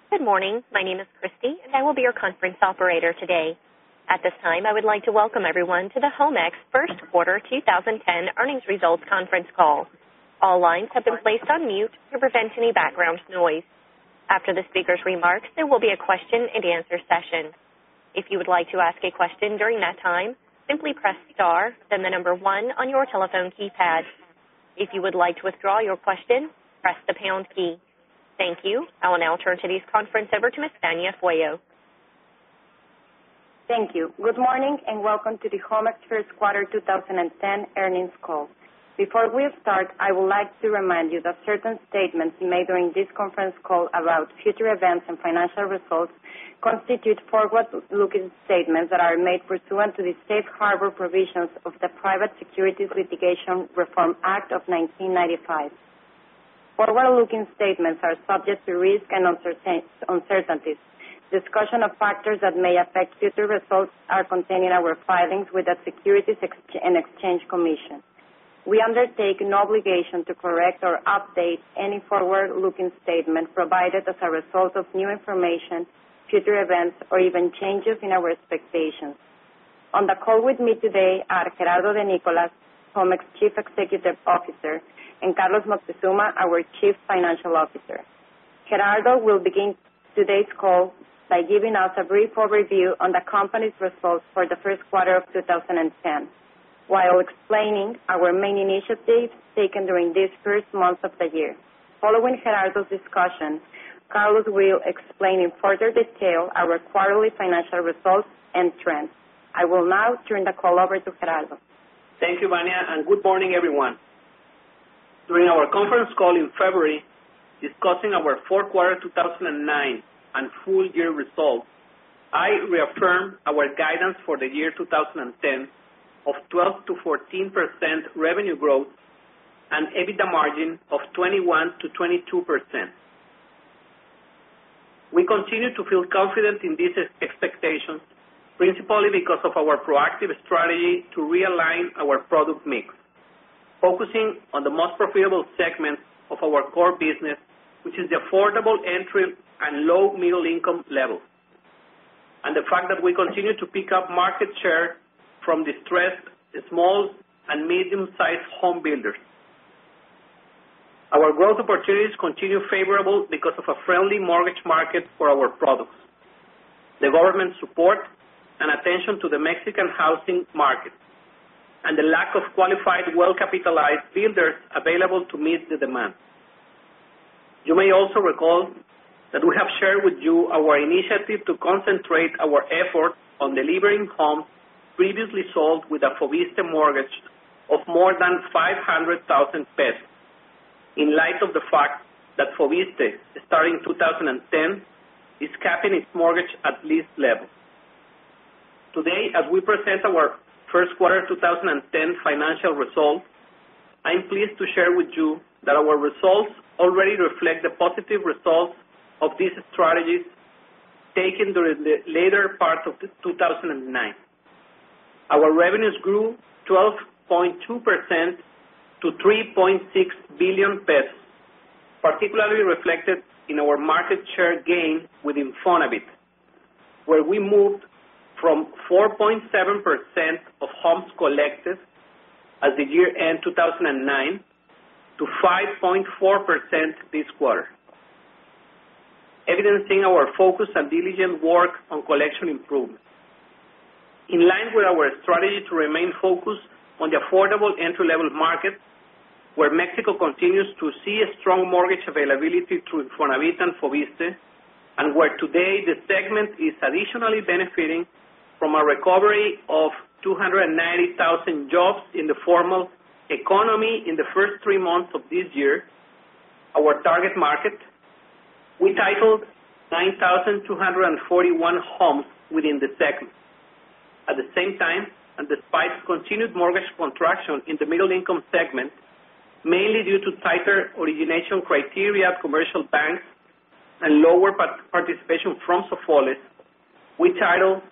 Good morning. My name is Christy, and I will be your conference operator today. At this time, I would like to welcome everyone to the Homex First Quarter 2010 Earnings Results Conference Call. All lines have been placed on mute to prevent any background noise. After the speaker's remarks, there will be a question-and-answer session. If you would like to ask a question during that time, simply press star, then the number 1 on your telephone keypad. If you would like to withdraw your question, press the pound key. Thank you. I will now turn today's conference over to Ms. Tania Fuego. Thank you. Good morning and welcome to the Homex First Quarter 2010 Earnings Call. Before we start, I would like to remind you that certain statements made during this conference call about future events and financial results constitute forward-looking statements that are made pursuant to the safe harbor provisions of the Private Securities Litigation Reform Act of 1995. Forward-looking statements are subject to risk and uncertainties. Discussion of factors that may affect future results are contained in our filings with the Securities and Exchange Commission. We undertake no obligation to correct or update any forward-looking statement provided as a result of new information, future events, or even changes in our expectations. On the call with me today are Gerardo de Nicolas, Homex Chief Executive Officer, and Carlos Moctezuma, our Chief Financial Officer. Gerardo will begin today's call by giving us a brief overview on the company's results for the first quarter of 2010, while explaining our main initiatives taken during these first months of the year. Following Gerardo's discussion, Carlos will explain in further detail our quarterly financial results and trends. I will now turn the call over to Gerardo. Thank you, Vania, and good morning, everyone. During our conference call in February, discussing our fourth quarter 2009 and full year results, I reaffirmed our guidance for the year 2010 of 12 to 14% revenue growth and EBITDA margin of 21 to 22%. We continue to feel confident in these expectations, principally because of our proactive strategy to realign our product mix, focusing on the most profitable segments of our core business, which is the affordable entry and low middle income level, and the fact that we continue to pick up market share from distressed small and medium-sized home builders. Our growth opportunities continue favorable because of a friendly mortgage market for our products, the government support and attention to the Mexican housing market, and the lack of qualified, well-capitalized builders available to meet the demand. You may also recall that we have shared with you our initiative to concentrate our efforts on delivering homes previously sold with a Foviste mortgage of more than 500,000 pesos, in light of the fact that Foviste, starting 2010, is capping its mortgage at lease level. Today, as we present our first quarter 2010 financial results, I am pleased to share with you that our results already reflect the positive results of these strategies taken during the later part of 2009. Our revenues grew 12.2% to 3.6 billion pesos, particularly reflected in our market share gain with Infonavit, where we moved from 4.7% of homes collected as the year end 2009 to 5.4% this quarter, evidencing our focus and diligent work on collection improvement. In line with our strategy to remain focused on the affordable entry-level market, where Mexico continues to see a strong mortgage availability through Infonavit and Foviste, and where today the segment is additionally benefiting from a recovery of 290,000 jobs in the formal economy in the first 3 months of this year, our target market, we titled 9,241 homes within the segment. At the same time, and despite continued mortgage contraction in the middle-income segment, mainly due to tighter origination criteria at commercial banks and lower participation from Sofoles, we titled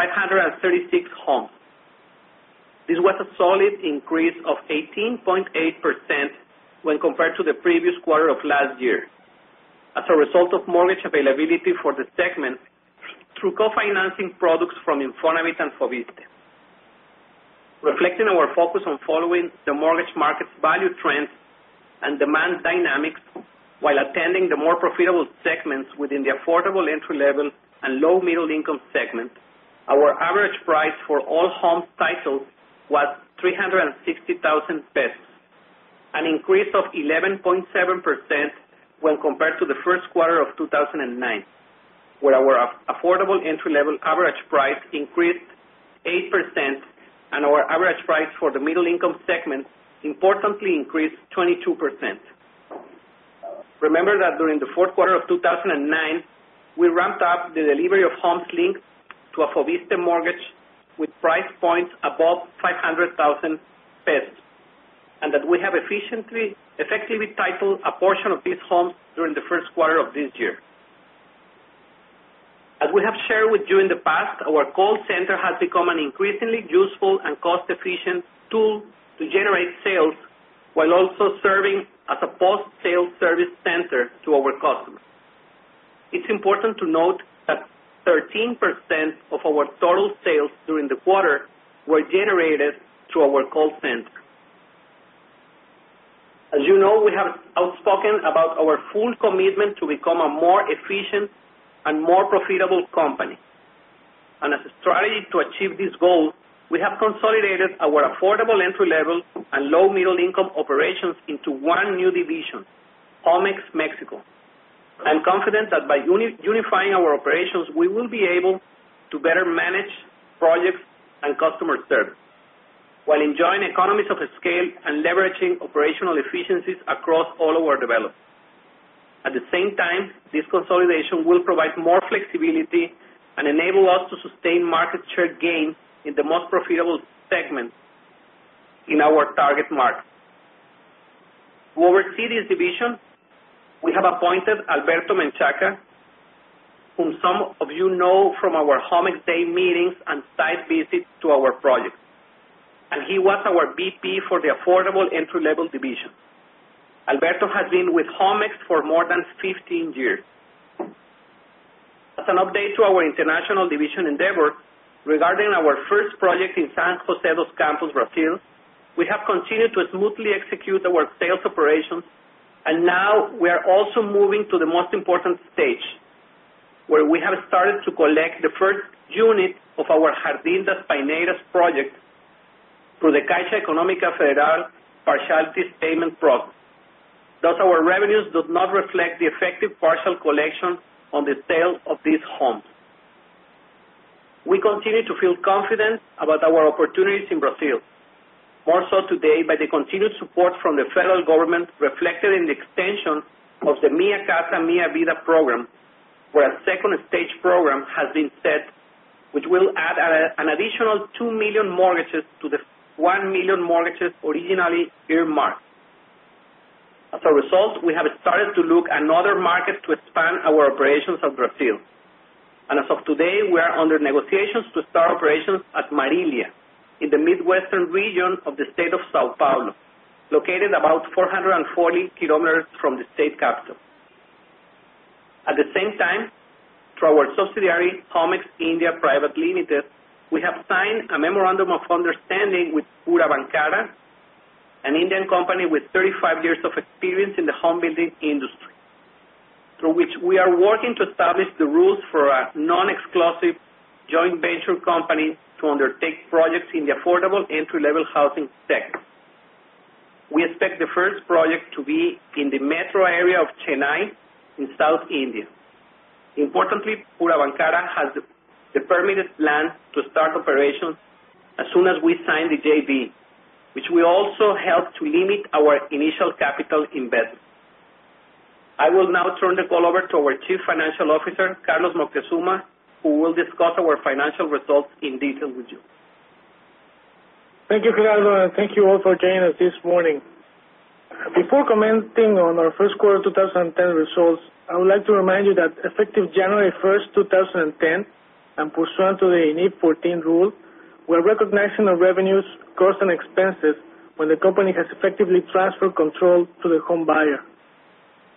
536 homes. This was a solid increase of 18.8% when compared to the previous quarter of last year, as a result of mortgage availability for the segment through co-financing products from Infonavit and Foviste. Reflecting our focus on following the mortgage market's value trends and demand dynamics while attending the more profitable segments within the affordable entry-level and low-middle income segment, our average price for all homes titled was 360,000 pesos, an increase of 11.7% when compared to the first quarter of 2009, where our affordable entry-level average price increased 8% and our average price for the middle-income segment importantly increased 22%. Remember that during the fourth quarter of 2009, we ramped up the delivery of homes linked to a Foviste mortgage with price points above 500,000 pesos, and that we have effectively titled a portion of these homes during the first quarter of this year. As we have shared with you in the past, our call center has become an increasingly useful and cost-efficient tool to generate sales while also serving as a post-sale service center to our customers. It's important to note that 13% of our total sales during the quarter were generated through our call center. As you know, we have outspoken about our full commitment to become a more efficient and more profitable company. And as a strategy to achieve this goal, we have consolidated our affordable entry-level and low-middle income operations into one new division, Homex Mexico. I'm confident that by unifying our operations, we will be able to better manage projects and customer service, while enjoying economies of scale and leveraging operational efficiencies across all of our developments. At the same time, this consolidation will provide more flexibility and enable us to sustain market share gains in the most profitable segment in our target market. To oversee this division, we have appointed Alberto Menchaca, whom some of you know from our Homex Day meetings and site visits to our projects. And he was our VP for the affordable entry-level division. Alberto has been with Homex for more than 15 years. As an update to our international division endeavor, regarding our first project in San José dos Campos, Brazil, we have continued to smoothly execute our sales operations, and now we are also moving to the most important stage, where we have started to collect the first unit of our Jardín das Paineiras project through the Caixa Económica Federal partiality payment process. Thus, our revenues do not reflect the effective partial collection on the sale of these homes. We continue to feel confident about our opportunities in Brazil, more so today by the continued support from the federal government reflected in the extension of the Mia Casa, Mia Vida program, where a second stage program has been set, which will add an additional 2 million mortgages to the 1 million mortgages originally earmarked. As a result, we have started to look at another market to expand our operations of Brazil. And as of today, we are under negotiations to start operations at Marília, in the Midwestern region of the state of Sao Paulo, located about 440 kilometers from the state capital. At the same time, through our subsidiary, Homex India Private Limited, we have signed a memorandum of understanding with Pura Bankara, an Indian company with 35 years of experience in the home building industry, through which we are working to establish the rules for a non-exclusive joint venture company to undertake projects in the affordable entry-level housing sector. We expect the first project to be in the metro area of Chennai in South India. Importantly, Pura Bankara has the permitted land to start operations as soon as we sign the JV, which will also help to limit our initial capital investment. I will now turn the call over to our Chief Financial Officer, Carlos Moctezuma, who will discuss our financial results in detail with you. Thank you, Gerardo, and thank you all for joining us this morning. Before commenting on our first quarter 2010 results, I would like to remind you that effective January 1st, 2010, and pursuant to the INIP 14 rule, we are recognizing our revenues, costs, and expenses when the company has effectively transferred control to the home buyer.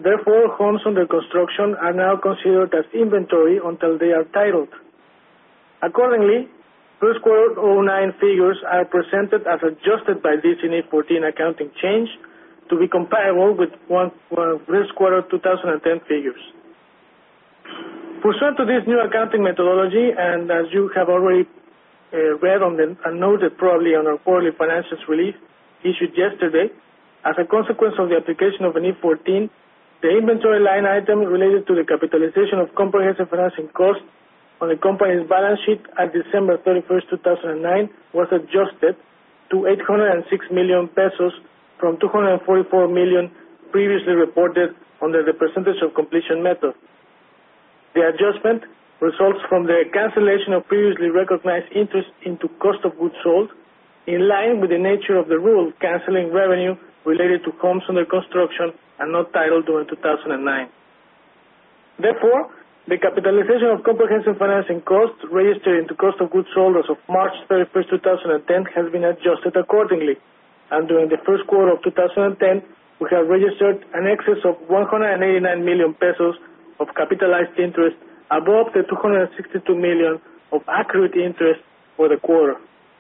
Therefore, homes under construction are now considered as inventory until they are titled. Accordingly, first quarter 2009 figures are presented as adjusted by this INEF 14 accounting change to be comparable with first quarter 2010 figures. Pursuant to this new accounting methodology, and as you have already read on and noted probably on our quarterly financials release issued yesterday, as a consequence of the application of INEF 14, the inventory line item related to the capitalization of comprehensive financing costs on the company's balance sheet at December 31st, 2009 was adjusted to 806 million pesos from 244 million previously reported under the percentage of completion method. The adjustment results from the cancellation of previously recognized interest into cost of goods sold, in line with the nature of the rule canceling revenue related to homes under construction and not titled during 2009. Therefore, the capitalization of comprehensive financing costs registered into cost of goods sold as of March 31st, 2010 has been adjusted accordingly, and during the first quarter of 2010, we have registered an excess of 189 million pesos of capitalized interest above the 262 million of accrued interest for the quarter.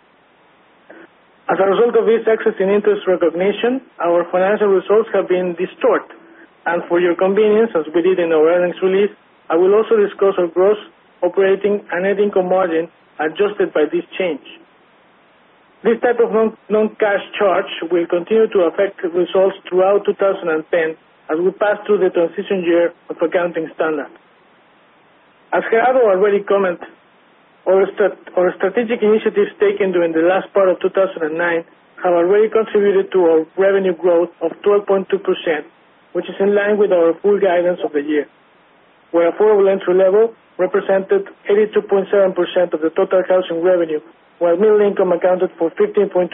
As a result of this excess in interest recognition, our financial results have been distorted, and for your convenience, as we did in our earnings release, I will also discuss our gross, operating, and net income margin adjusted by this change. This type of non-cash charge will continue to affect results throughout 2010 as we pass through the transition year of accounting standards. As Gerardo already commented, our strategic initiatives taken during the last part of 2009 have already contributed to our revenue growth of 12.2%, which is in line with our full guidance of the year, where affordable entry level represented 82.7% of the total housing revenue, while middle income accounted for 15.2%.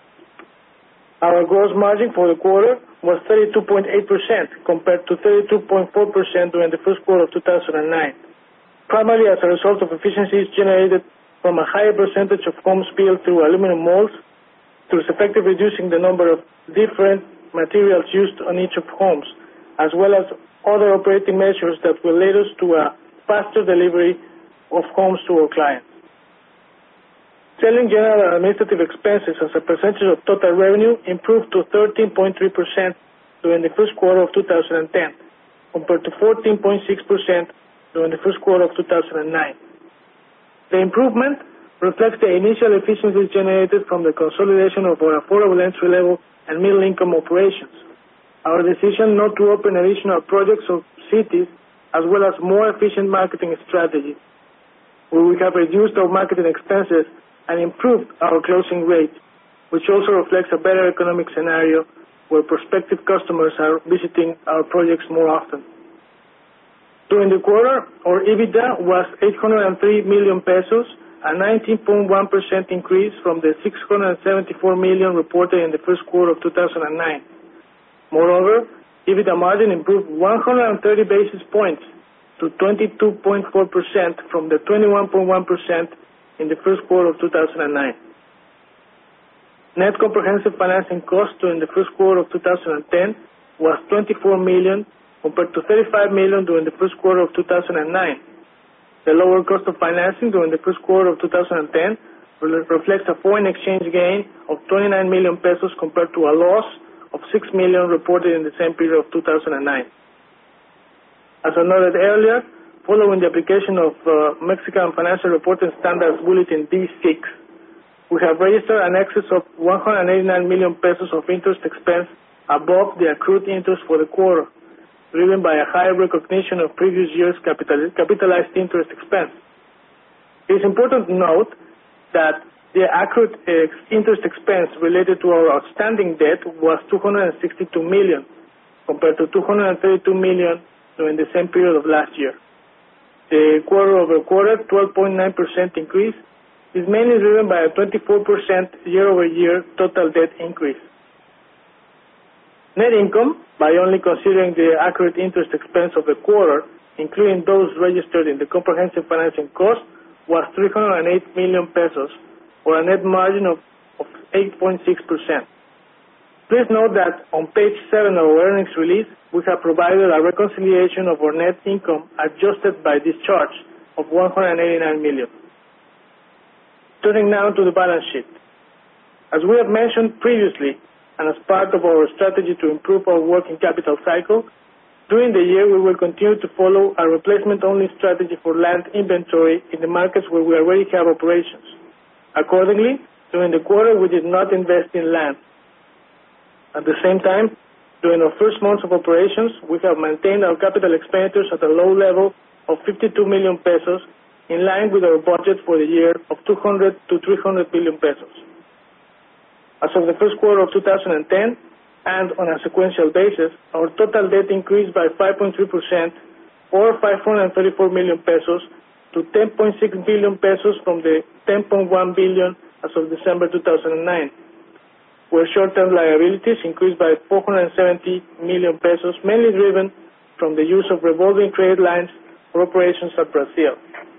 Our gross margin for the quarter was 32.8% compared to 32.4% during the first quarter of 2009, primarily as a result of efficiencies generated from a higher percentage of homes built through aluminum molds, through effective reducing the number of different materials used on each of homes, as well as other operating measures that will lead us to a faster delivery of homes to our clients. Selling, general, and administrative expenses as a percentage of total revenue improved to 13.3% during the first quarter of 2010, compared to 14.6% during the first quarter of 2009. The improvement reflects the initial efficiencies generated from the consolidation of our affordable entry-level and middle-income operations, our decision not to open additional projects or cities, as well as more efficient marketing strategies, where we have reduced our marketing expenses and improved our closing rate, which also reflects a better economic scenario where prospective customers are visiting our projects more often. During the quarter, our EBITDA was 803 million pesos, a 19.1% increase from the 674 million reported in the first quarter of 2009. Moreover, EBITDA margin improved 130 basis points to 22.4% from the 21.1% in the first quarter of 2009. Net comprehensive financing cost during the first quarter of 2010 was 24 million compared to 35 million during the first quarter of 2009. The lower cost of financing during the first quarter of 2010 reflects a foreign exchange gain of 29 million pesos compared to a loss of 6 million reported in the same period of 2009. As I noted earlier, following the application of Mexican Financial Reporting Standards Bulletin D6, we have registered an excess of 189 million pesos of interest expense above the accrued interest for the quarter, driven by a higher recognition of previous year's capitalized interest expense. It is important to note that the accrued interest expense related to our outstanding debt was 262 million, compared to 232 million during the same period of last year. The quarter-over-quarter 12.9% increase is mainly driven by a 24% year-over-year total debt increase. Net income, by only considering the accurate interest expense of the quarter, including those registered in the comprehensive financing cost, was 308 million pesos, or a net margin of 8.6%. Please note that on page 7 of our earnings release, we have provided a reconciliation of our net income adjusted by discharge of $189 million. Turning now to the balance sheet. As we have mentioned previously, and as part of our strategy to improve our working capital cycle, during the year we will continue to follow a replacement-only strategy for land inventory in the markets where we already have operations. Accordingly, during the quarter we did not invest in land. At the same time, during our first months of operations, we have maintained our capital expenditures at a low level of 52 million pesos, in line with our budget for the year of 200 to 300 billion pesos. As of the first quarter of 2010, and on a sequential basis, our total debt increased by 5.3%, or 534 million pesos, to 10.6 billion pesos from the 10.1 billion as of December 2009, where short-term liabilities increased by 470 million pesos, mainly driven from the use of revolving credit lines for operations at Brazil.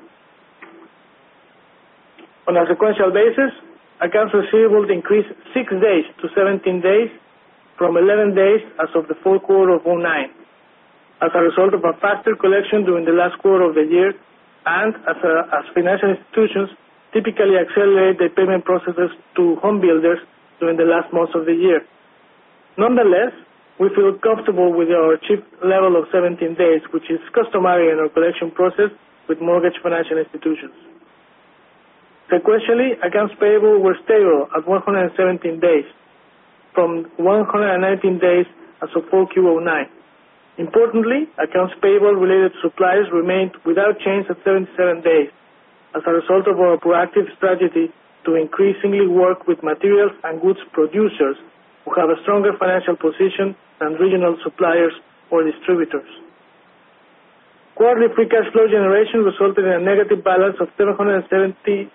On a sequential basis, accounts receivable increased 6 days to 17 days, from 11 days as of the fourth quarter of 2009, as a result of a faster collection during the last quarter of the year, and as financial institutions typically accelerate their payment processes to home builders during the last months of the year. Nonetheless, we feel comfortable with our achieved level of 17 days, which is customary in our collection process with mortgage financial institutions. Sequentially, accounts payable were stable at 117 days, from 119 days as of 4Q09. Importantly, accounts payable related to suppliers remained without change at 77 days, as a result of our proactive strategy to increasingly work with materials and goods producers who have a stronger financial position than regional suppliers or distributors. Quarterly free cash flow generation resulted in a negative balance of 767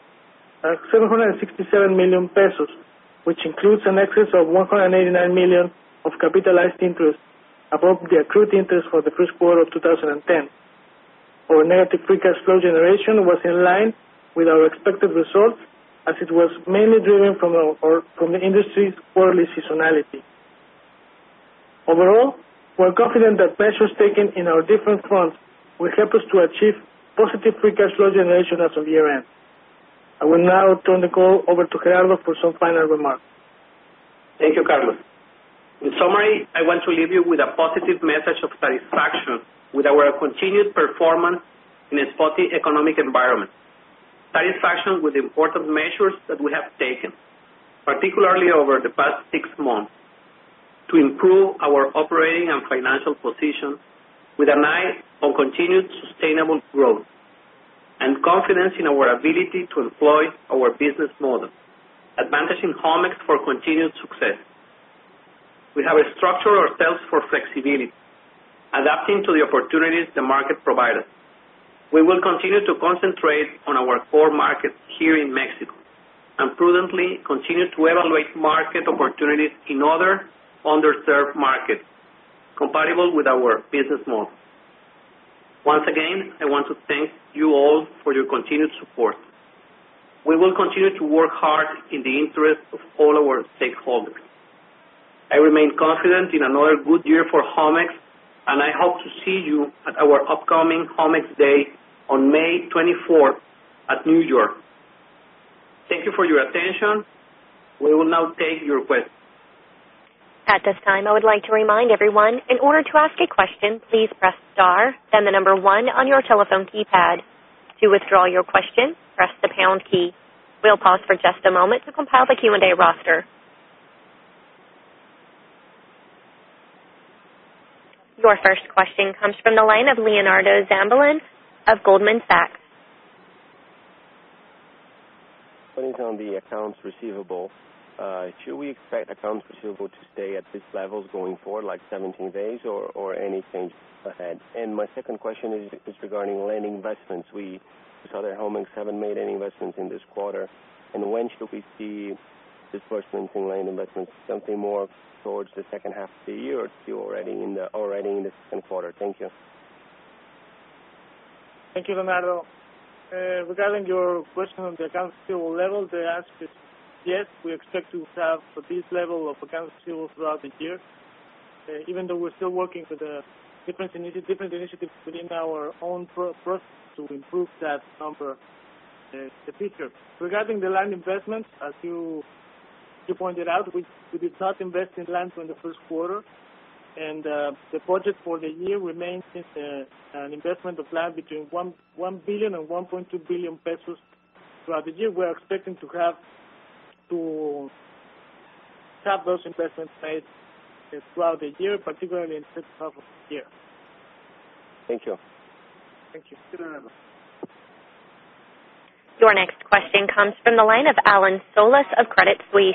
million pesos, which includes an excess of 189 million of capitalized interest above the accrued interest for the first quarter of 2010. Our negative free cash flow generation was in line with our expected results, as it was mainly driven from the industry's quarterly seasonality. Overall, we are confident that measures taken in our different fronts will help us to achieve positive free cash flow generation as of year-end. I will now turn the call over to Gerardo for some final remarks. Thank you, Carlos. In summary, I want to leave you with a positive message of satisfaction with our continued performance in a spotty economic environment. Satisfaction with the important measures that we have taken, particularly over the past 6 months, to improve our operating and financial position with an eye on continued sustainable growth, and confidence in our ability to employ our business model, advantaging Homex for continued success. We have structured ourselves for flexibility, adapting to the opportunities the market provides us. We will continue to concentrate on our core markets here in Mexico, and prudently continue to evaluate market opportunities in other underserved markets compatible with our business model. Once again, I want to thank you all for your continued support. We will continue to work hard in the interest of all our stakeholders. I remain confident in another good year for Homex, and I hope to see you at our upcoming Homex Day on May 24th at New York. Thank you for your attention. We will now take your questions. At this time, I would like to remind everyone, in order to ask a question, please press star, then the number 1 on your telephone keypad. To withdraw your question, press the pound key. We'll pause for just a moment to compile the Q&A roster. Your first question comes from the line of Leonardo Zambalin of Goldman Sachs. On the accounts receivable, should we expect accounts receivable to stay at these levels going forward, like 17 days, or any change ahead? And my second question is regarding land investments. We saw that Homex haven't made any investments in this quarter. And when should we see disbursements in land investments? Something more towards the second half of the year, or still already in the second quarter? Thank you. Thank you, Leonardo. Regarding your question on the accounts receivable level, the answer is yes, we expect to have this level of accounts receivable throughout the year, even though we're still working with different initiatives within our own process to improve that number in the future. Regarding the land investments, as you pointed out, we did not invest in land in the first quarter, and the budget for the year remains an investment of land between 1 billion and 1.2 billion pesos throughout the year. We're expecting to have those investments made throughout the year, particularly in the second half of the year. Thank you. Thank you. Your next question comes from the line of Alan Solis of Credit Suisse.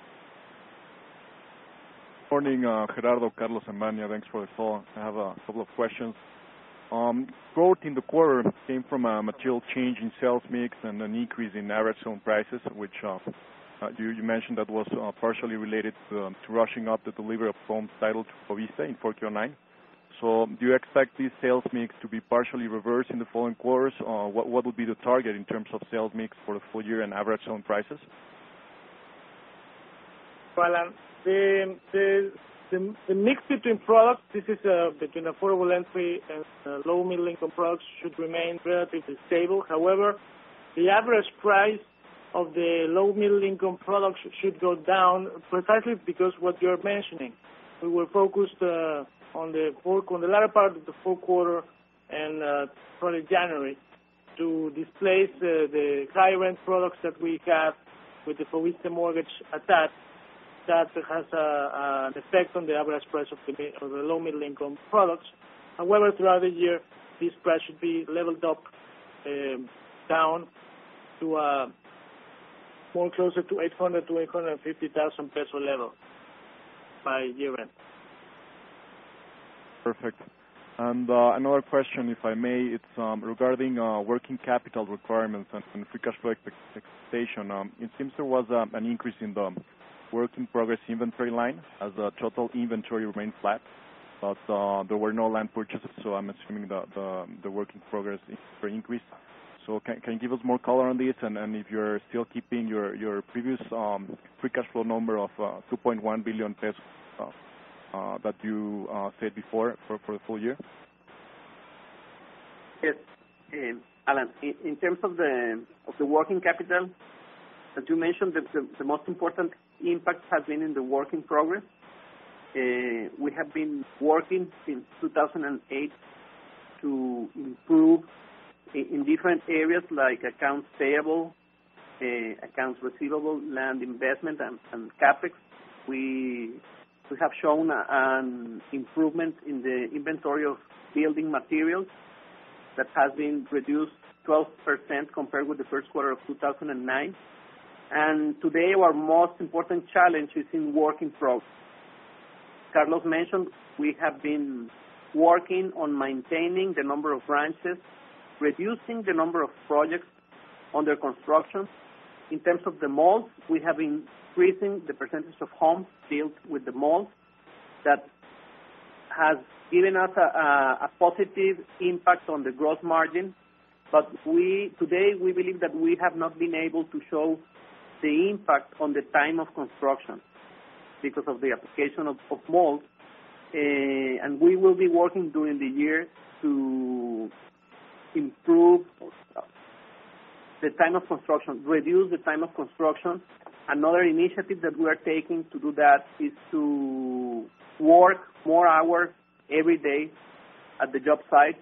Morning, Gerardo, Carlos, and Mania. Thanks for the call. I have a couple of questions. Growth in the quarter came from a material change in sales mix and an increase in average selling prices, which you mentioned that was partially related to rushing up the delivery of homes titled to Fovista in 4Q9. So do you expect this sales mix to be partially reversed in the following quarters? What would be the target in terms of sales mix for the full year and average selling prices? Well, the mix between products, this is between affordable entry and low middle income products, should remain relatively stable. However, the average price of the low middle income products should go down precisely because what you're mentioning. We were focused on the latter part of the fourth quarter and probably January to displace the high rent products that we have with the Fovista mortgage attached. That has an effect on the average price of the low middle income products. However, throughout the year, this price should be leveled up down to more closer to 800 to 850,000 peso level by year end. Perfect. And another question, if I may, it's regarding working capital requirements and free cash flow expectation. It seems there was an increase in the work in progress inventory line as the total inventory remained flat, but there were no land purchases, so I'm assuming the work in progress inventory increased. So can you give us more color on this, and if you're still keeping your previous free cash flow number of 2.1 billion pesos that you said before for the full year? Yes, Alan. In terms of the working capital, as you mentioned, the most important impact has been in the work in progress. We have been working since 2008 to improve in different areas like accounts payable, accounts receivable, land investment, and CapEx. We have shown an improvement in the inventory of building materials that has been reduced 12% compared with the first quarter of 2009. And today our most important challenge is in work in progress. Carlos mentioned we have been working on maintaining the number of branches, reducing the number of projects under construction. In terms of the malls, we have been increasing the percentage of homes built with the malls. That has given us a positive impact on the gross margin, but today we believe that we have not been able to show the impact on the time of construction because of the application of malls, and we will be working during the year to improve the time of construction, reduce the time of construction. Another initiative that we are taking to do that is to work more hours every day at the job site.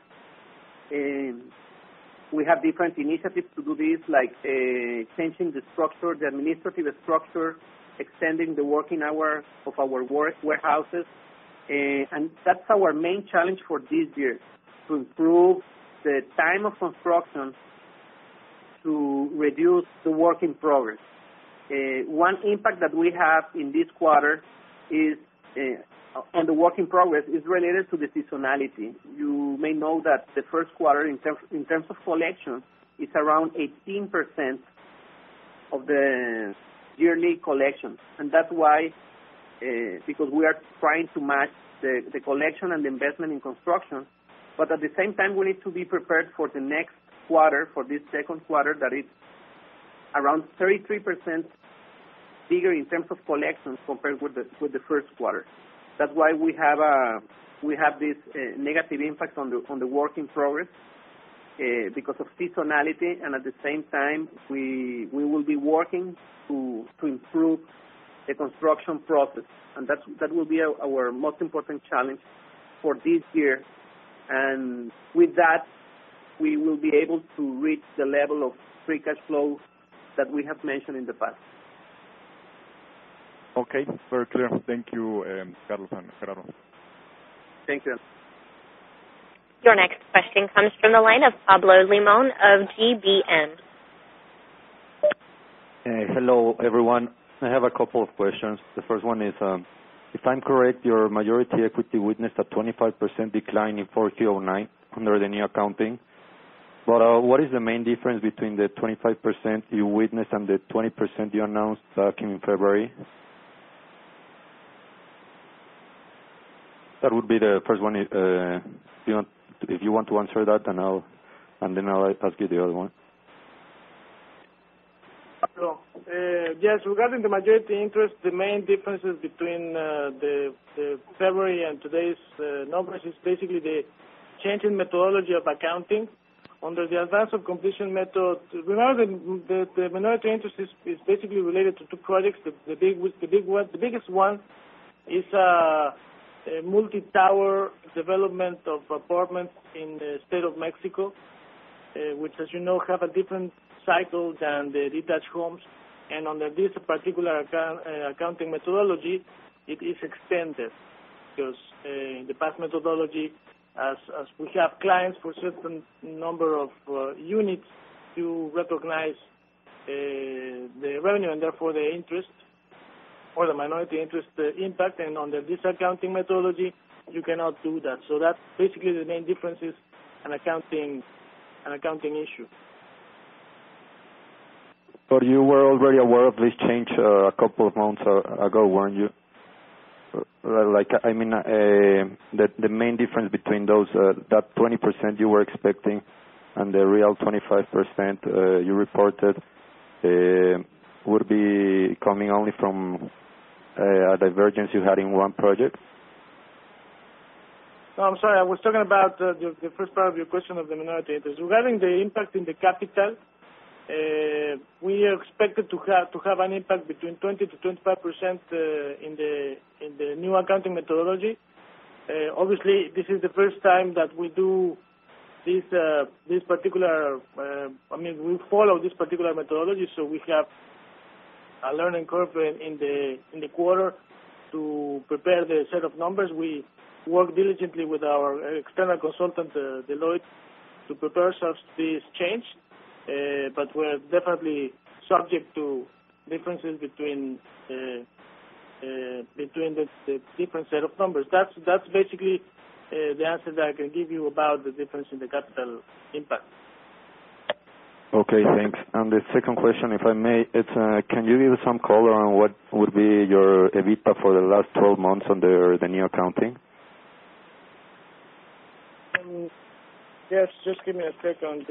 We have different initiatives to do this, like changing the structure, the administrative structure, extending the working hours of our warehouses. And that's our main challenge for this year, to improve the time of construction to reduce the work in progress. One impact that we have in this quarter is on the work in progress is related to the seasonality. You may know that the first quarter in terms of collection is around 18% of the yearly collection. And that's why, because we are trying to match the collection and the investment in construction, but at the same time we need to be prepared for the next quarter, for this second quarter, that is around 33% bigger in terms of collections compared with the first quarter. That's why we have this negative impact on the work in progress because of seasonality, and at the same time we will be working to improve the construction process, and that will be our most important challenge for this year. And with that, we will be able to reach the level of free cash flow that we have mentioned in the past. Okay, very clear. Thank you, Carlos and Gerardo. Thank you. Your next question comes from the line of Pablo Limon of GBM. Hello, everyone. I have a couple of questions. The first one is, if I'm correct, your majority equity witnessed a 25% decline in 4Q09 under the new accounting. But what is the main difference between the 25% you witnessed and the 20% you announced back in February? That would be the first one. If you want to answer that, and then I'll ask you the other one. Yes, regarding the majority interest, the main differences between the February and today's numbers is basically the change in methodology of accounting. Under the advance of completion method, remember the minority interest is basically related to two projects. The biggest one is a multi-tower development of apartments in the state of Mexico, which, as you know, have a different cycle than the detached homes. And under this particular accounting methodology, it is extended because in the past methodology, as we have clients for a certain number of units, you recognize the revenue and therefore the interest or the minority interest impact, and under this accounting methodology, you cannot do that. So that's basically the main difference is an accounting issue. But you were already aware of this change a couple of months ago, weren't you? The main difference between those, that 20% you were expecting and the real 25% you reported would be coming only from a divergence you had in one project? No, I'm sorry. I was talking about the first part of your question of the minority interest. Regarding the impact in the capital, we are expected to have an impact between 20 to 25% in the new accounting methodology. Obviously, this is the first time that we do this particular. We follow this particular methodology, so we have a learning curve in the quarter to prepare the set of numbers. We work diligently with our external consultant, Deloitte, to prepare ourselves to this change. But we're definitely subject to differences between the different set of numbers. That's basically the answer that I can give you about the difference in the capital impact. Okay, thanks. And the second question, if I may, it's can you give some color on what would be your EBITDA for the last 12 months under the new accounting? Yes, just give me a second.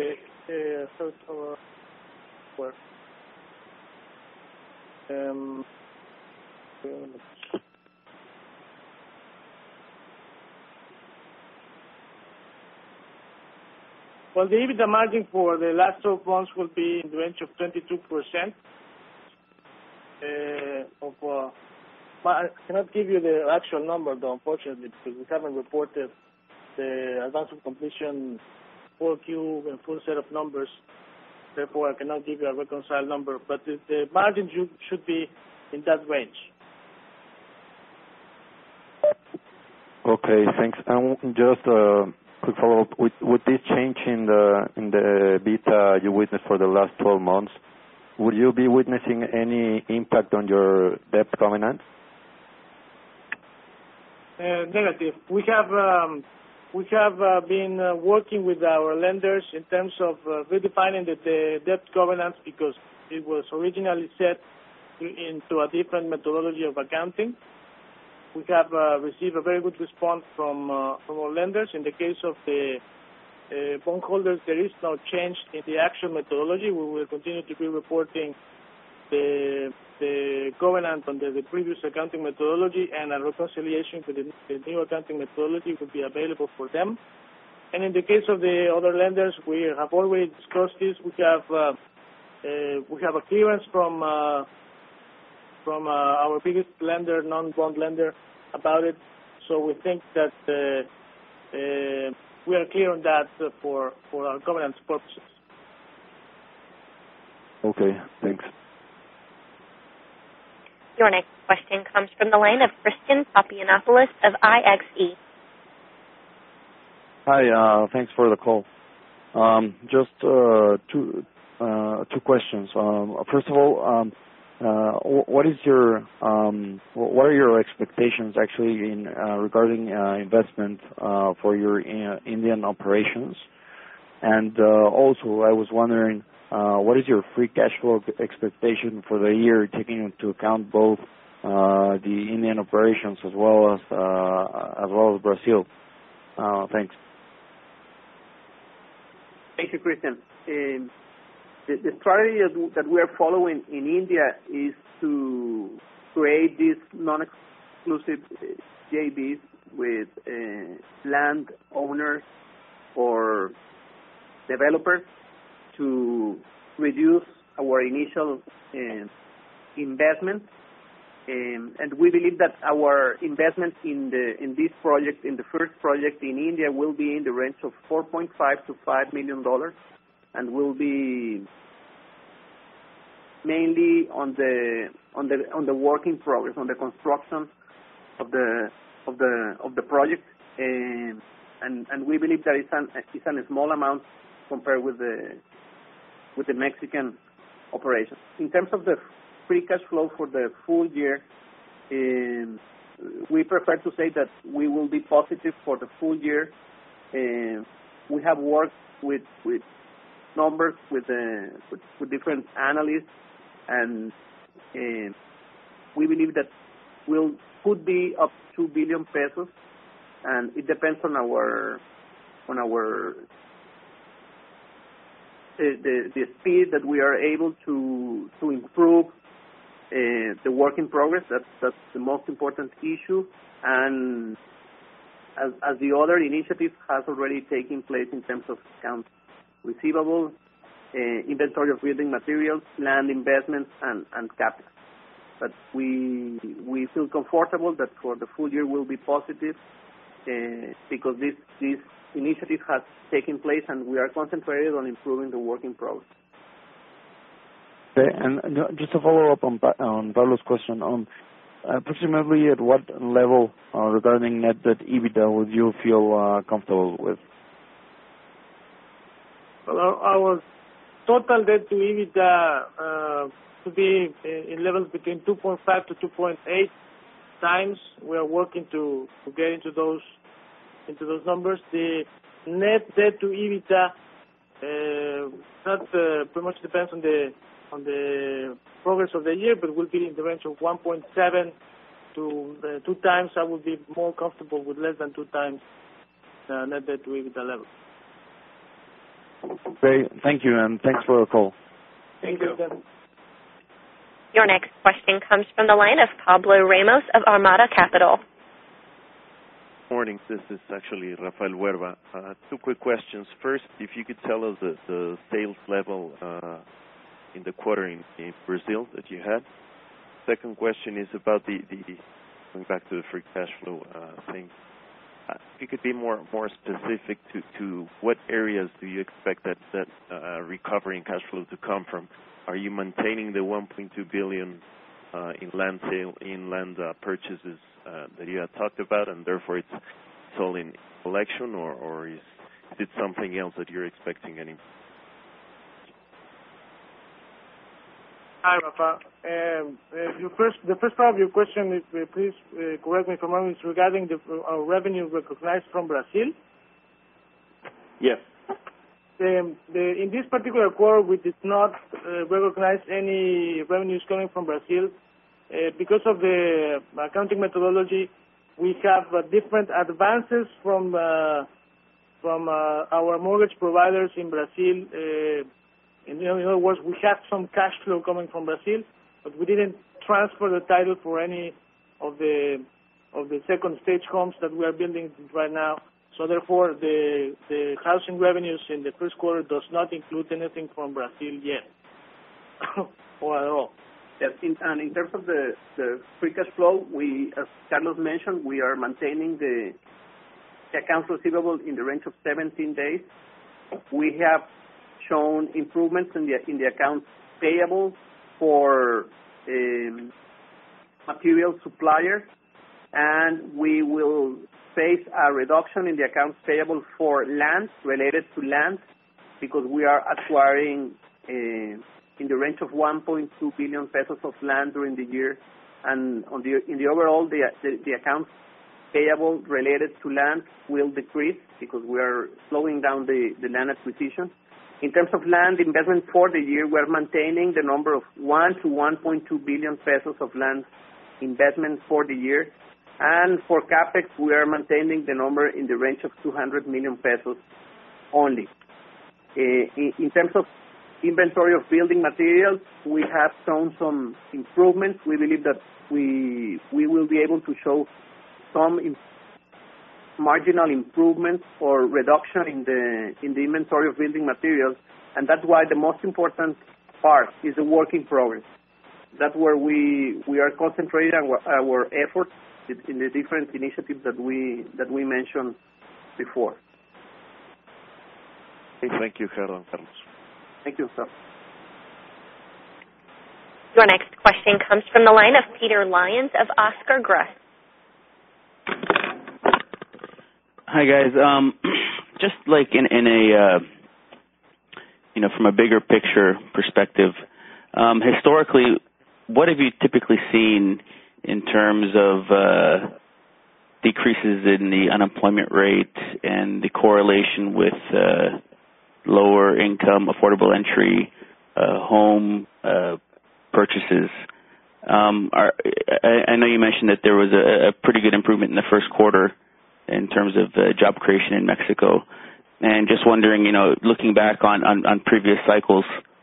Well, the EBITDA margin for the last 12 months will be in the range of 22%. I cannot give you the actual number, though, unfortunately, because we haven't reported the advance of completion 4Q and full set of numbers. Therefore, I cannot give you a reconciled number, but the margin should be in that range. Okay, thanks. And just a quick follow-up. With this change in the EBITDA you witnessed for the last 12 months, would you be witnessing any impact on your debt covenants? Negative. We have been working with our lenders in terms of redefining the debt governance because it was originally set into a different methodology of accounting. We have received a very good response from our lenders. In the case of the bondholders, there is no change in the actual methodology. We will continue to be reporting the covenant under the previous accounting methodology, and a reconciliation with the new accounting methodology will be available for them. And in the case of the other lenders, we have already discussed this. We have a clearance from our biggest lender, non-bond lender, about it. So we think that we are clear on that for our governance purposes. Okay, thanks. Your next question comes from the line of Christian Papianopoulos of IXE. Hi, thanks for the call. Just two questions. First of all, what are your expectations actually in regarding investment for your Indian operations? And also, I was wondering, what is your free cash flow expectation for the year, taking into account both the Indian operations as well as Brazil? Thanks. Thank you, Christian. The strategy that we are following in India is to create these non-exclusive JVs with land owners or developers to reduce our initial investment. And we believe that our investment in this project, in the first project in India, will be in the range of $4.5 to $5 million, and will be mainly on the work in progress, on the construction of the project, and we believe that it's a small amount compared with the Mexican operation. In terms of the free cash flow for the full year, we prefer to say that we will be positive for the full year. We have worked with numbers with different analysts, and we believe that could be up to 2 billion pesos, and it depends on the speed that we are able to improve the work in progress. That's the most important issue, and as the other initiatives has already taken place in terms of accounts receivable, inventory of building materials, land investments, and capital. But we feel comfortable that for the full year will be positive because this initiative has taken place, and we are concentrated on improving the work in progress. Okay, and just to follow up on Pablo's question, approximately at what level regarding net debt EBITDA would you feel comfortable with? Well, our total debt to EBITDA to be in levels between 2.5 to 2.8 times. We are working to get into those numbers. The net debt to EBITDA that pretty much depends on the progress of the year, but will be in the range of 1.7 to 2 times. I would be more comfortable with less than 2 times net debt to EBITDA level. Great, thank you, and thanks for the call. Thank you. Your next question comes from the line of Pablo Ramos of Armada Capital. Morning, this is actually Rafael Huerva. 2 quick questions. First, if you could tell us the sales level in the quarter in Brazil that you had. Second question is about the going back to the free cash flow thing. If you could be more specific to what areas do you expect that recovery in cash flow to come from? Are you maintaining the 1.2 billion in land purchases that you had talked about, and therefore it's all in collection, or is it something else that you're expecting? Any? Hi, Rafa. The first part of your question, please correct me if I'm wrong, is regarding our revenue recognized from Brazil. Yes. In this particular quarter, we did not recognize any revenues coming from Brazil. Because of the accounting methodology, we have different advances from our mortgage providers in Brazil. In other words, we have some cash flow coming from Brazil, but we didn't transfer the title for any of the second stage homes that we are building right now. So therefore, the housing revenues in the first quarter does not include anything from Brazil yet, or at all. Yes, and in terms of the free cash flow, as Carlos mentioned, we are maintaining the accounts receivable in the range of 17 days. We have shown improvements in the accounts payable for material suppliers, and we will face a reduction in the accounts payable for land, related to land, because we are acquiring in the range of 1.2 billion pesos of land during the year, and in the overall, the accounts payable related to land will decrease because we are slowing down the land acquisition. In terms of land investment for the year, we are maintaining the number of 1 to 1.2 billion pesos of land investment for the year. And for CAPEX, we are maintaining the number in the range of 200 million pesos only. In terms of inventory of building materials, we have shown some improvements. We believe that we will be able to show some marginal improvements or reduction in the inventory of building materials, and that's why the most important part is the work in progress. That's where we are concentrating our efforts in the different initiatives that we mentioned before. Thank you, Carlos. Thank you, sir. Your next question comes from the line of Peter Lyons of Oscar Gruss. Hi, guys. Just like in a, from a bigger picture perspective, historically, what have you typically seen in terms of decreases in the unemployment rate and the correlation with lower income, affordable entry, home purchases? I know you mentioned that there was a pretty good improvement in the first quarter in terms of job creation in Mexico. And just wondering, looking back on previous cycles,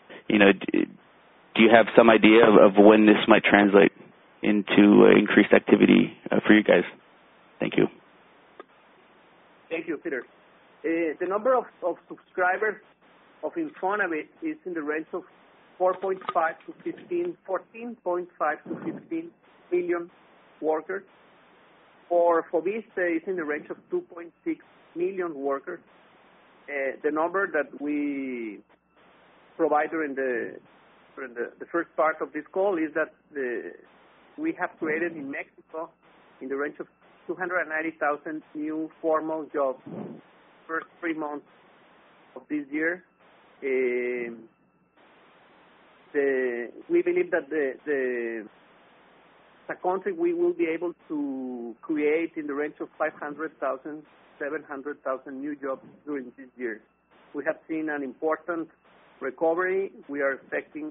do you have some idea of when this might translate into increased activity for you guys? Thank you. Thank you, Peter. The number of subscribers of Infonavit is in the range of 14.5 to 15 million workers. For Foviste, it's in the range of 2.6 million workers. The number that we provide during the first part of this call is that we have created in Mexico in the range of 290,000 new formal jobs first 3 months of this year. We believe that as a country, we will be able to create in the range of 500,000, 700,000 new jobs during this year. We have seen an important recovery. We are expecting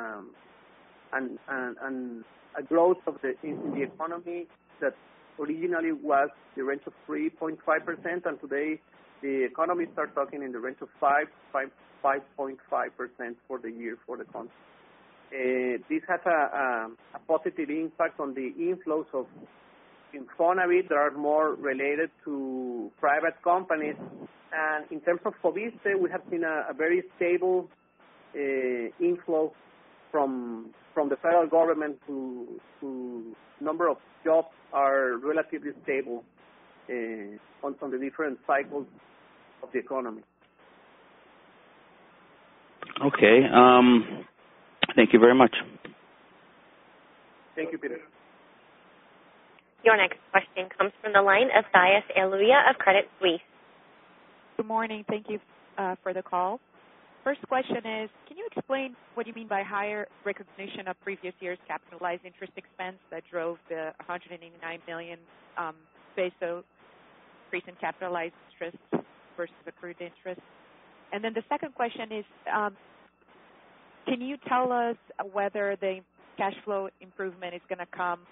a growth in the economy that originally was the range of 3.5%, and today the economy starts talking in the range of 5.5% for the year for the country. This has a positive impact on the inflows of Infonavit that are more related to private companies. And in terms of Foviste, we have seen a very stable inflow from the federal government to number of jobs are relatively stable on the different cycles of the economy. Okay. Thank you very much. Thank you, Peter. Your next question comes from the line of Thais Eluya of Credit Suisse. Good morning. Thank you for the call. First question is, can you explain what you mean by higher recognition of previous year's capitalized interest expense that drove the 189 million peso increase in capitalized interest versus accrued interest? And then the second question is, can you tell us whether the cash flow improvement is going to come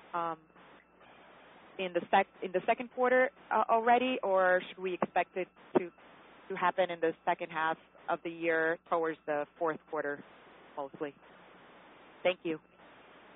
in the second quarter already, or should we expect it to happen in the second half of the year towards the fourth quarter mostly? Thank you.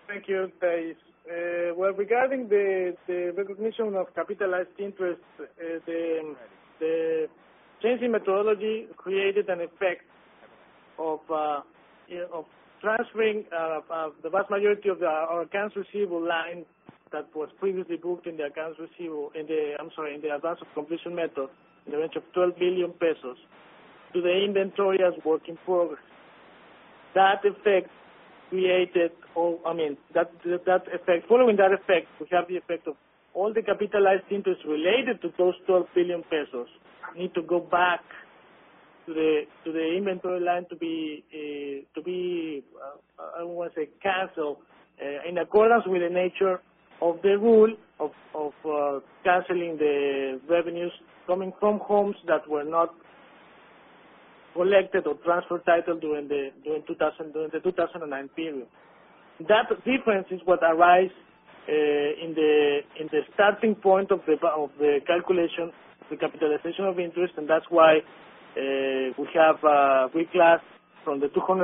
Thank you, Thais. Well, regarding the recognition of capitalized interest, the change in methodology created an effect of transferring the vast majority of our accounts receivable line that was previously booked in the accounts receivable in the advance of completion method in the range of 12 billion pesos to the inventory as work in progress. That effect created, following that effect, we have the effect of all the capitalized interest related to those 12 billion pesos need to go back to the inventory line to be I don't want to say canceled in accordance with the nature of the rule of canceling the revenues coming from homes that were not collected or transfer title during the 2009 period. That difference is what arises in the starting point of the calculation, the capitalization of interest, and that's why we have reclassed from the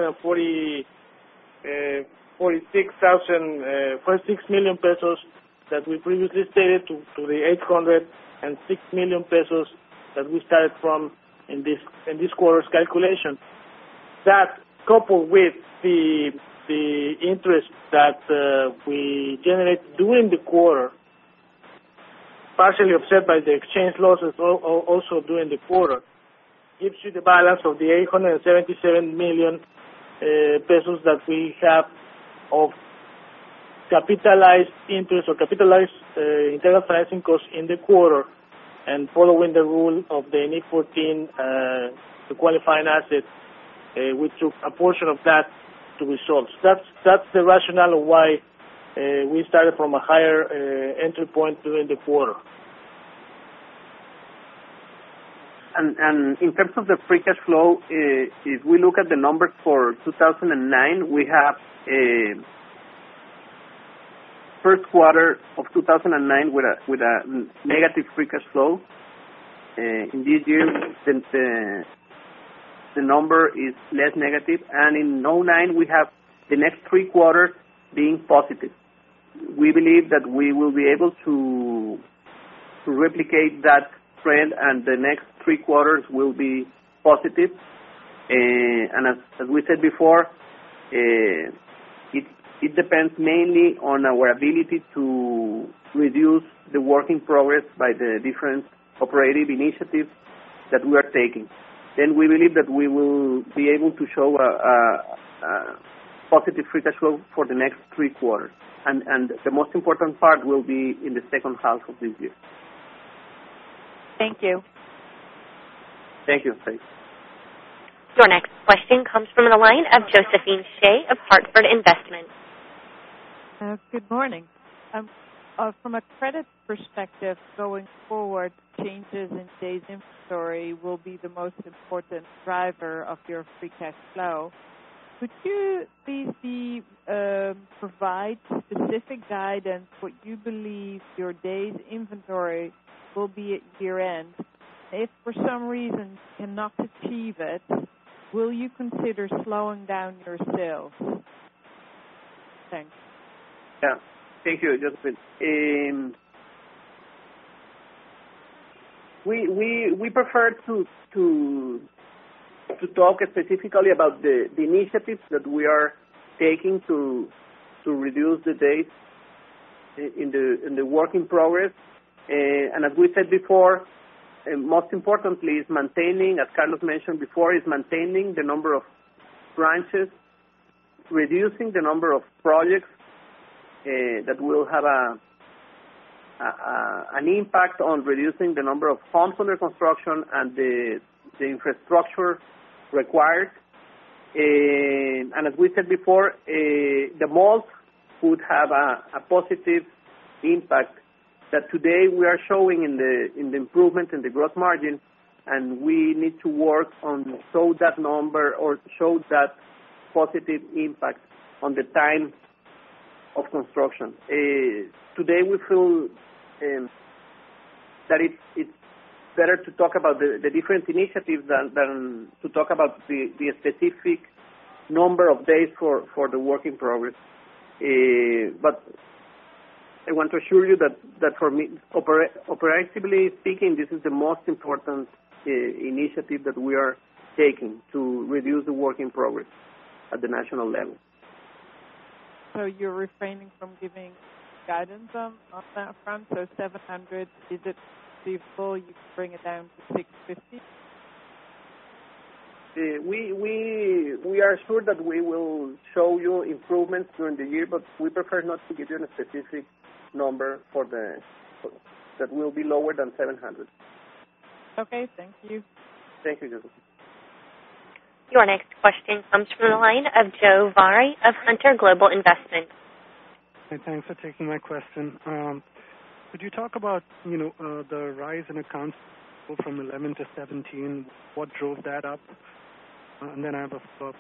46 million pesos that we previously stated to the 806 million pesos that we started from in this quarter's calculation. That, coupled with the interest that we generate during the quarter, partially offset by the exchange losses also during the quarter, gives you the balance of the 877 million pesos that we have of capitalized interest or capitalized integral financing costs in the quarter, and following the rule of the NIC 14 to qualify an asset, we took a portion of that to results. That's the rationale of why we started from a higher entry point during the quarter. And in terms of the free cash flow, if we look at the numbers for 2009, we have first quarter of 2009 with a negative free cash flow. In this year, the number is less negative, and in 2009 we have the next 3 quarters being positive. We believe that we will be able to replicate that trend, and the next 3 quarters will be positive. And as we said before, it depends mainly on our ability to reduce the work in progress by the different operative initiatives that we are taking. Then we believe that we will be able to show a positive free cash flow for the next 3 quarters. And the most important part will be in the second half of this year. Thank you. Thank you. Thanks. Your next question comes from the line of Josephine Shea of Hartford Investment. Good morning. From a credit perspective, going forward, changes in days inventory will be the most important driver of your free cash flow. Could you please provide specific guidance what you believe your days inventory will be at year end? If for some reason you cannot achieve it, will you consider slowing down your sales? Thanks. Yeah, thank you, Josephine. We prefer to talk specifically about the initiatives that we are taking to reduce the days in the work in progress. And as we said before, most importantly is maintaining, as Carlos mentioned before, is maintaining the number of branches, reducing the number of projects that will have an impact on reducing the number of homes under construction and the infrastructure required. And as we said before, the malls would have a positive impact that today we are showing in the improvement in the gross margin, and we need to work on show that number or show that positive impact on the time of construction. Today we feel that it's better to talk about the different initiatives than to talk about the specific number of days for the work in progress. But I want to assure you that for me, operatively speaking, this is the most important initiative that we are taking to reduce the work in progress at the national level. So you're refraining from giving guidance on that front? So 700, is it feasible you can bring it down to 650? We are sure that we will show you improvements during the year, but we prefer not to give you a specific number that will be lower than 700. Okay, thank you. Thank you, Joseph. Your next question comes from the line of Joe Vari of Hunter Global Investment. Hey, thanks for taking my question. Could you talk about, the rise in accounts from 11 to 17? What drove that up? And then I have a follow-up.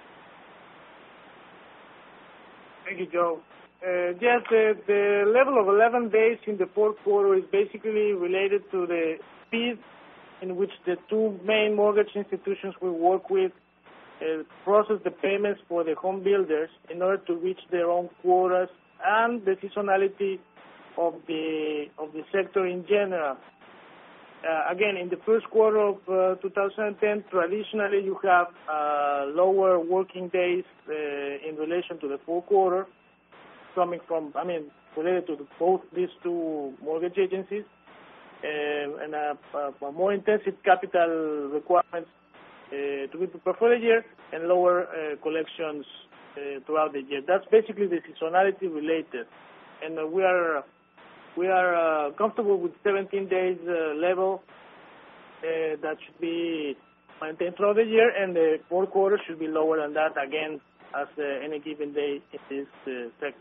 Thank you, Joe. Yes, the level of 11 days in the fourth quarter is basically related to the speed in which the two main mortgage institutions we work with process the payments for the home builders in order to reach their own quotas and the seasonality of the sector in general. Again, in the first quarter of 2010, traditionally you have lower working days in relation to the fourth quarter, coming from, related to both these two mortgage agencies, and more intensive capital requirements to be prepared for the year, and lower collections throughout the year. That's basically the seasonality related, and we are comfortable with 17 days level that should be maintained throughout the year, and the fourth quarter should be lower than that again as any given day in this sector.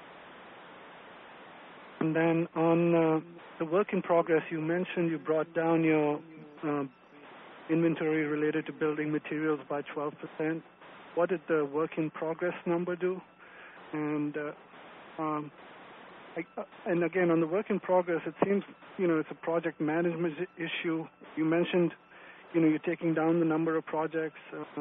And then on the work in progress, you mentioned you brought down your inventory related to building materials by 12%. What did the work in progress number do? And and again, on the work in progress, it seems, it's a project management issue. You mentioned, you're taking down the number of projects.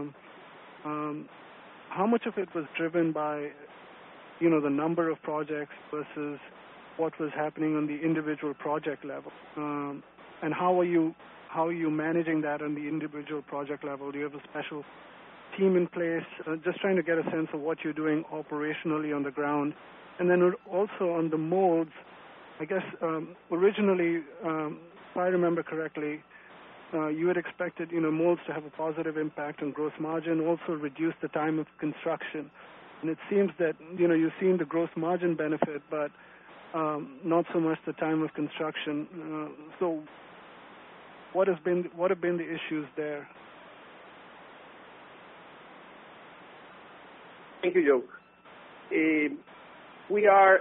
How much of it was driven by, the number of projects versus what was happening on the individual project level? And how are you managing that on the individual project level? Do you have a special team in place? Just trying to get a sense of what you're doing operationally on the ground. And then also on the molds, I guess originally, if I remember correctly, you had expected, molds to have a positive impact on gross margin, also reduce the time of construction. And it seems that, you've seen the gross margin benefit, but not so much the time of construction. So what have been the issues there? Thank you, Joe. We are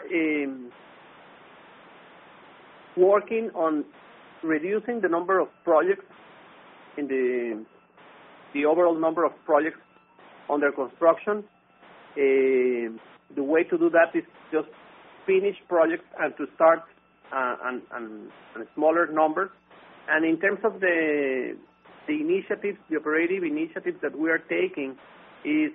working on reducing the number of projects in the overall number of projects under construction. The way to do that is just finish projects and to start on a smaller number. And in terms of the initiatives, the operative initiatives that we are taking is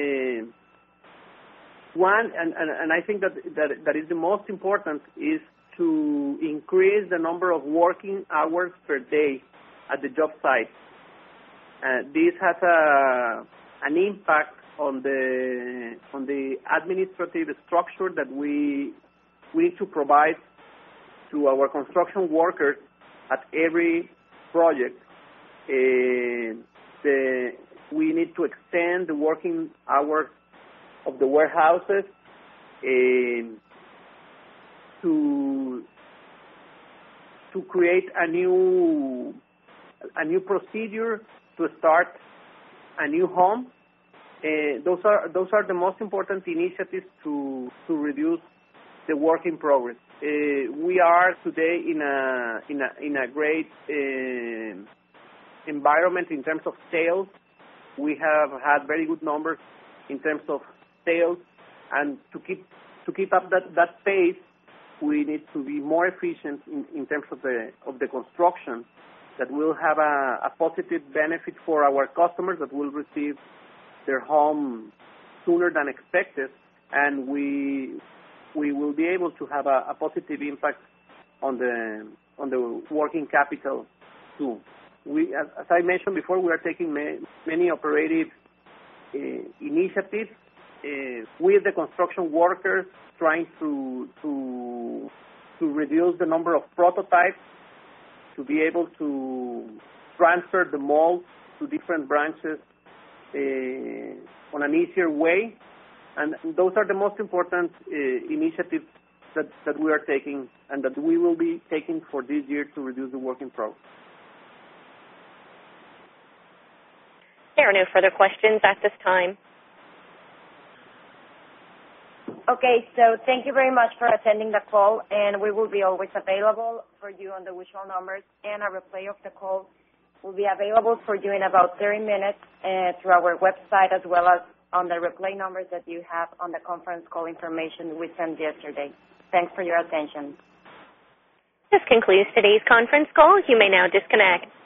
one, and I think that is the most important, is to increase the number of working hours per day at the job site. This has an impact on the administrative structure that we need to provide to our construction workers at every project. We need to extend the working hours of the warehouses to create a new procedure to start a new home. Those are the most important initiatives to reduce the work in progress. We are today in a great environment in terms of sales. We have had very good numbers in terms of sales, and to keep up that pace, we need to be more efficient in terms of the construction. That will have a positive benefit for our customers that will receive their home sooner than expected, and we will be able to have a positive impact on the working capital too. As I mentioned before, we are taking many operative initiatives with the construction workers, trying to reduce the number of prototypes, to be able to transfer the molds to different branches on an easier way. And those are the most important initiatives that we are taking and that we will be taking for this year to reduce the work in progress. There are no further questions at this time. Okay, so thank you very much for attending the call, and we will be always available for you on the usual numbers, and a replay of the call will be available for you in about 30 minutes through our website, as well as on the replay numbers that you have on the conference call information we sent yesterday. Thanks for your attention. This concludes today's conference call. You may now disconnect.